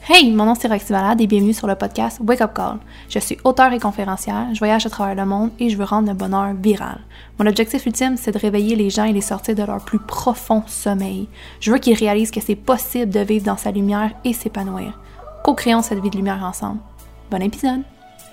Hey, mon nom c'est Roxy Valade et bienvenue sur le podcast Wake Up Call. Je suis auteure et conférencière, je voyage à travers le monde et je veux rendre le bonheur viral. Mon objectif ultime, c'est de réveiller les gens et les sortir de leur plus profond sommeil. Je veux qu'ils réalisent que c'est possible de vivre dans sa lumière et s'épanouir. Co-créons cette vie de lumière ensemble. Bon épisode!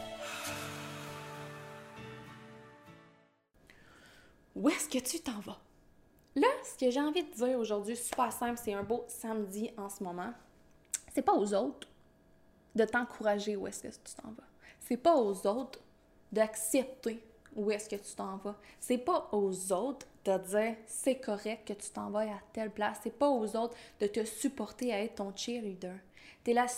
Où est-ce que tu t'en vas? Là, ce que j'ai envie de dire aujourd'hui, super simple, c'est un beau samedi en ce moment. C'est pas aux autres de t'encourager où est-ce que tu t'en vas. C'est pas aux autres d'accepter où est-ce que tu t'en vas. C'est pas aux autres de dire c'est correct que tu t'en vas à telle place. C'est pas aux autres de te supporter à être ton cheerleader. T'es la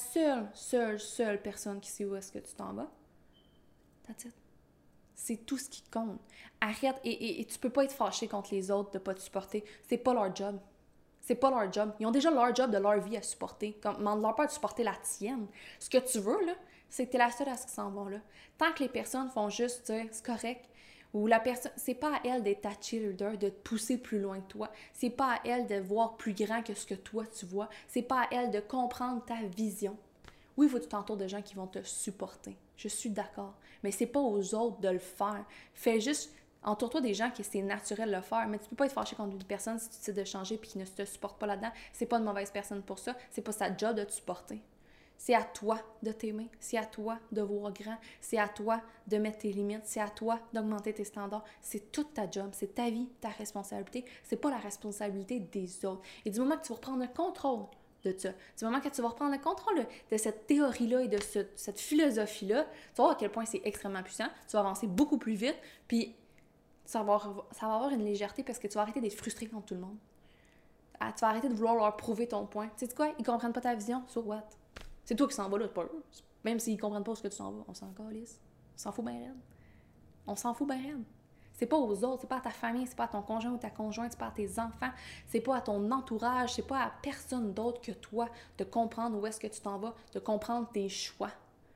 seule personne qui sait où est-ce que tu t'en vas. That's it. C'est tout ce qui compte. Arrête et tu peux pas être fâché contre les autres de pas te supporter. C'est pas leur job. C'est pas leur job. Ils ont déjà leur job de leur vie à supporter. Demande-leur pas de supporter la tienne. Ce que tu veux, là, c'est que t'es la seule à ce qu'ils s'en vont là. Tant que les personnes font juste dire c'est correct, ou la personne, c'est pas à elle d'être ta cheerleader, de te pousser plus loin que toi. C'est pas à elle de voir plus grand que ce que toi tu vois. C'est pas à elle de comprendre ta vision. Oui, il faut que tu t'entoures de gens qui vont te supporter. Je suis d'accord. Mais c'est pas aux autres de le faire. Fais juste... Entoure-toi des gens qui c'est naturel de le faire, mais tu peux pas être fâché contre une personne si tu décides de changer et qui ne te supporte pas là-dedans. C'est pas une mauvaise personne pour ça. C'est pas sa job de te supporter. C'est à toi de t'aimer. C'est à toi de voir grand. C'est à toi de mettre tes limites. C'est à toi d'augmenter tes standards. C'est toute ta job. C'est ta vie, ta responsabilité. C'est pas la responsabilité des autres. Et du moment que tu vas reprendre le contrôle de ça, du moment que tu vas reprendre le contrôle de cette théorie-là et de cette philosophie-là, tu vas voir à quel point c'est extrêmement puissant. Tu vas avancer beaucoup plus vite. Puis ça va avoir une légèreté parce que tu vas arrêter d'être frustré contre tout le monde. Tu vas arrêter de vouloir leur prouver ton point. Tu sais quoi? Ils comprennent pas ta vision. So what? C'est toi qui s'en vas là, pas eux. Même s'ils comprennent pas où tu t'en vas, on s'en calisse. On s'en fout bien raide. On s'en fout bien raide. C'est pas aux autres, c'est pas à ta famille, c'est pas à ton conjoint ou ta conjointe, c'est pas à tes enfants, c'est pas à ton entourage, c'est pas à personne d'autre que toi de comprendre où est-ce que tu t'en vas, de comprendre tes choix.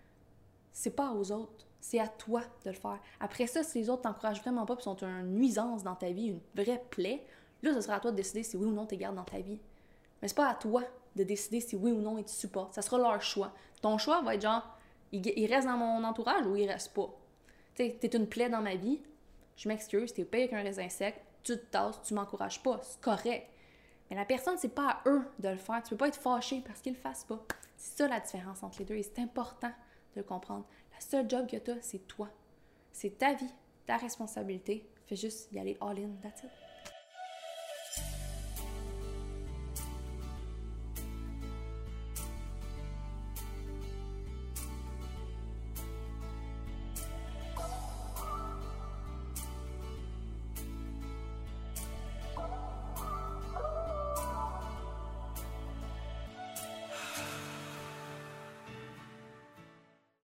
C'est pas aux autres. C'est à toi de le faire. Après ça, si les autres t'encouragent vraiment pas et sont une nuisance dans ta vie, une vraie plaie, là, ce sera à toi de décider si oui ou non tu les gardes dans ta vie. Mais c'est pas à toi de décider si oui ou non ils te supportent. Ça sera leur choix. Ton choix va être genre, il reste dans mon entourage ou il reste pas. Tu sais, t'es une plaie dans ma vie, je m'excuse, t'es payé avec un raisin sec, tu te tasses, tu m'encourages pas, c'est correct. Mais la personne, c'est pas à eux de le faire. Tu peux pas être fâché parce qu'ils le fassent pas. C'est ça la différence entre les deux et c'est important de le comprendre. La seule job que tu as, c'est toi. C'est ta vie, ta responsabilité. Fais juste y aller all in, that's it.